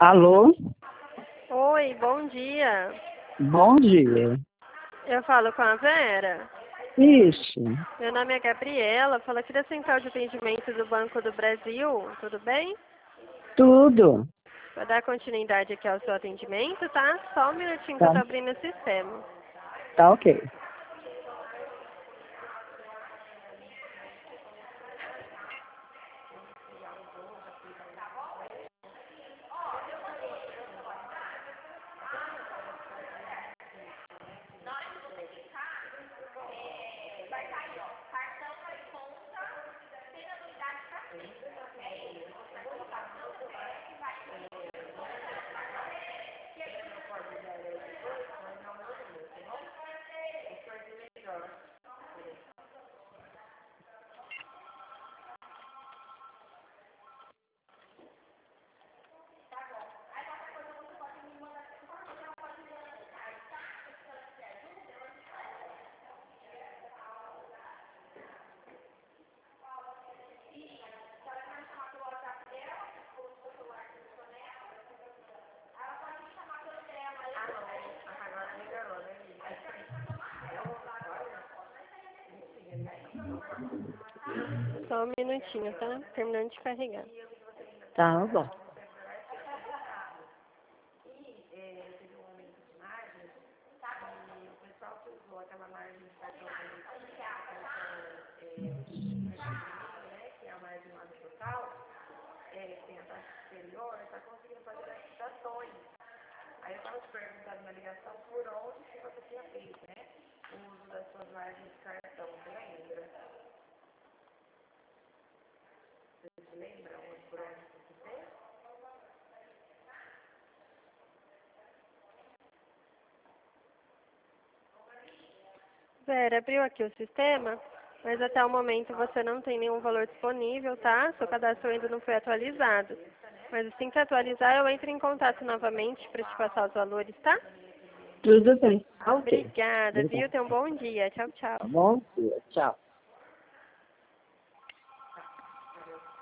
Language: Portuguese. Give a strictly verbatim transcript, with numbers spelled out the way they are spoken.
Alô? Oi, bom dia. Bom dia. Eu falo com a Vera. Isso. Meu nome é Gabriela, falo aqui da Central de Atendimento do Banco do Brasil. Tudo bem? Tudo. Vou dar continuidade aqui ao seu atendimento, tá? Só um minutinho que eu Tá, tô abrindo o sistema. tá ok. Só um minutinho, tá? Terminando de carregar. Tá bom. Aí eu estava te perguntando na ligação por onde que você tinha feito, né? O uso das suas margens de cartão, você lembra? Você se lembra onde, por onde você fez? Vera, abriu aqui o sistema, mas até o momento você não tem nenhum valor disponível, tá? Seu cadastro ainda não foi atualizado. Mas assim que atualizar, eu entro em contato novamente para te passar os valores, tá? Tudo bem. Ok. Obrigada, viu? Obrigado. Tenha um bom dia. Tchau, tchau. Bom dia. Tchau.